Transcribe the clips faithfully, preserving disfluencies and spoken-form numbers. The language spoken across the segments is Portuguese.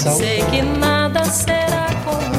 Missal. Sei que nada será como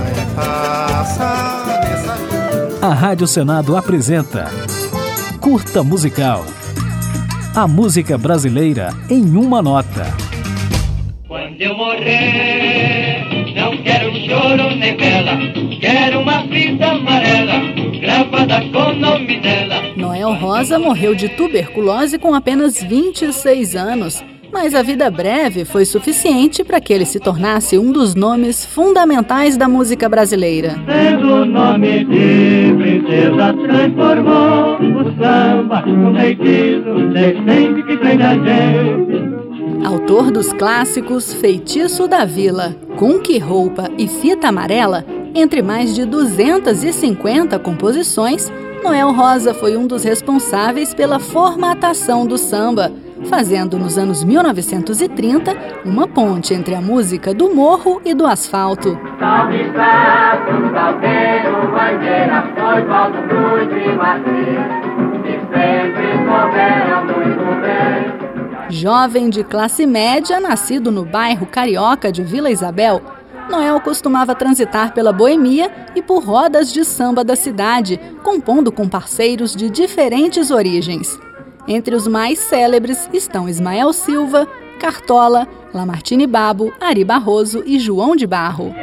A Rádio Senado apresenta Curta Musical. A música brasileira em uma nota. Quando eu morrer, não quero choro nem vela, quero uma fita amarela, gravada com o nome dela. Noel Rosa morreu de tuberculose com apenas vinte e seis anos, mas a vida breve foi suficiente para que ele se tornasse um dos nomes fundamentais da música brasileira. Sendo o nome de princesa, transformou o samba no feitiço, decente que prende a gente. Autor dos clássicos Feitiço da Vila, Com Que Roupa e Fita Amarela, entre mais de duzentas e cinquenta composições, Noel Rosa foi um dos responsáveis pela formatação do samba, fazendo nos anos mil novecentos e trinta uma ponte entre a música do morro e do asfalto. Salve Estado, Salgueiro, Bandeira, foi Valdo Cruz e Martins, e sempre souberam muito bem. Jovem de classe média, nascido no bairro carioca de Vila Isabel, Noel costumava transitar pela boemia e por rodas de samba da cidade, compondo com parceiros de diferentes origens. Entre os mais célebres estão Ismael Silva, Cartola, Lamartine Babo, Ari Barroso e João de Barro.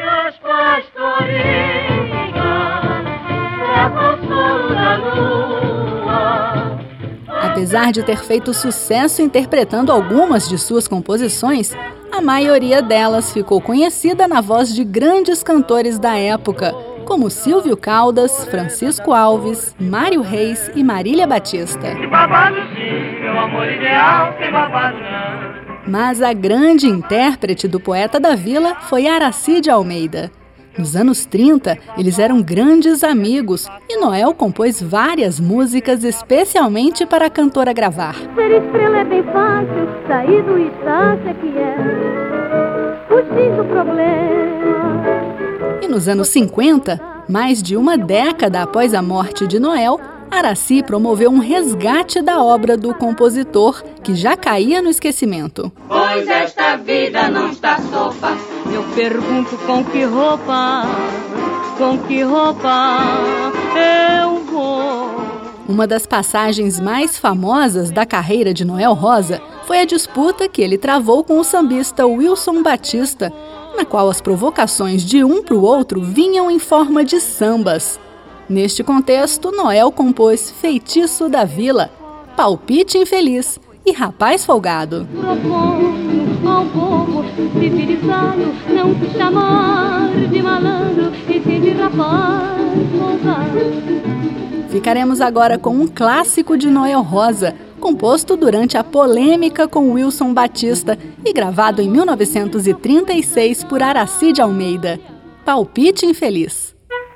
Apesar de ter feito sucesso interpretando algumas de suas composições, a maioria delas ficou conhecida na voz de grandes cantores da época, como Silvio Caldas, Francisco Alves, Mário Reis e Marília Batista. Que babado sim, meu amor ideal, tem babado não. Mas a grande intérprete do poeta da vila foi Aracide Almeida. Nos anos trinta, eles eram grandes amigos e Noel compôs várias músicas especialmente para a cantora gravar. Ser estrela é bem fácil, sair do instância que é fugir do problema. E nos anos cinquenta, mais de uma década após a morte de Noel, Araci promoveu um resgate da obra do compositor, que já caía no esquecimento. Pois esta vida não está sopa. Eu pergunto com que roupa, com que roupa eu vou. Uma das passagens mais famosas da carreira de Noel Rosa foi a disputa que ele travou com o sambista Wilson Batista, na qual as provocações de um para o outro vinham em forma de sambas. Neste contexto, Noel compôs Feitiço da Vila, Palpite Infeliz e Rapaz Folgado. Proponho ao povo civilizado não se chamar de malandro e sim de rapaz folgado. Ficaremos agora com um clássico de Noel Rosa, composto durante a polêmica com Wilson Batista e gravado em mil novecentos e trinta e seis por Aracide Almeida, Palpite Infeliz.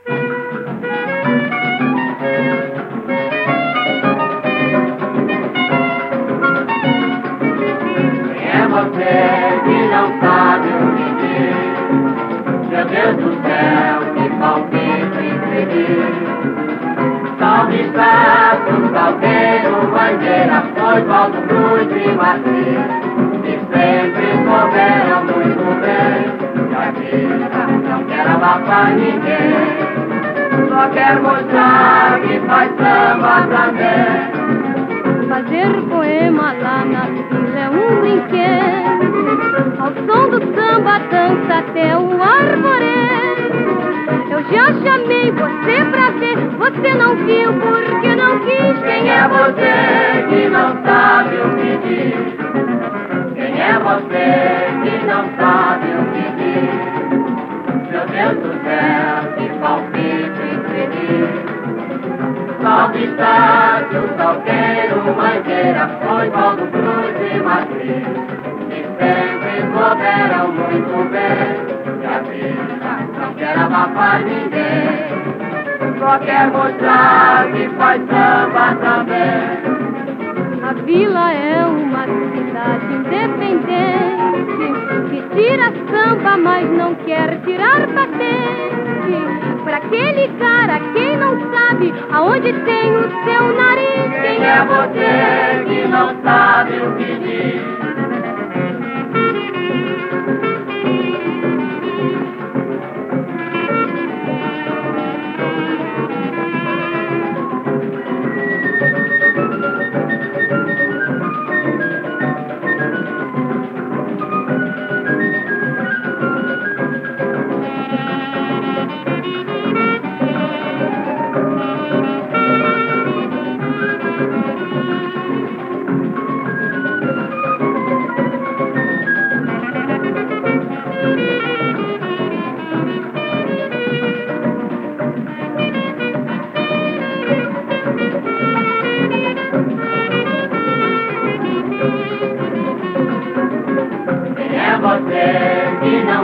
Você que não sabe o que diz, meu Deus do céu, que palpite infeliz. Salve Estado, Salgueiro, Bandeira, foi Valdo Cruz e Martins, e sempre souberam muito bem que a vida não quer abafar ninguém, só quer mostrar que faz samba também. Fazer poema lá na vila é um brinquedo, ao som do samba dança até o arvoredo. Eu já chamei você pra ver, você não viu porque não quis. Quem é você que não sabe o que diz? Quem é você que não sabe o que diz? Meu Deus do céu, que palpite infeliz. Salve Estado, Salgueiro, Mangueira, foi Valdo Cruz e Martins, e sempre souberam muito bem que a vida não quer abafar ninguém, só quer mostrar que faz samba também. A vila é uma cidade independente, que tira samba, mas não quer tirar patente. Para aquele cara, quem não sabe aonde tem o seu nariz. Quem é você que não sabe o que diz?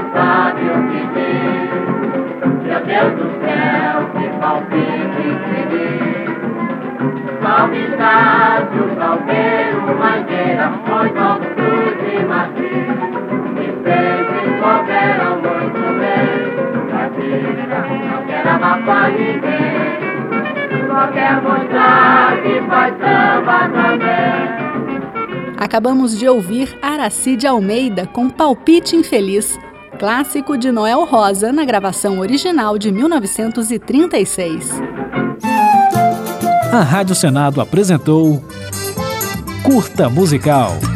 sabe o que diz. Meu Deus do céu, que palpite infeliz. Salve Estácio, salveiro, Mangueira, Oswaldo Cruz e Martins, que sempre souberam muito bem da vida, não quer abafar ninguém, só quer mostrar que faz samba também. Acabamos de ouvir Aracide Almeida com Palpite Infeliz, clássico de Noel Rosa na gravação original de mil novecentos e trinta e seis. A Rádio Senado apresentou Curta Musical.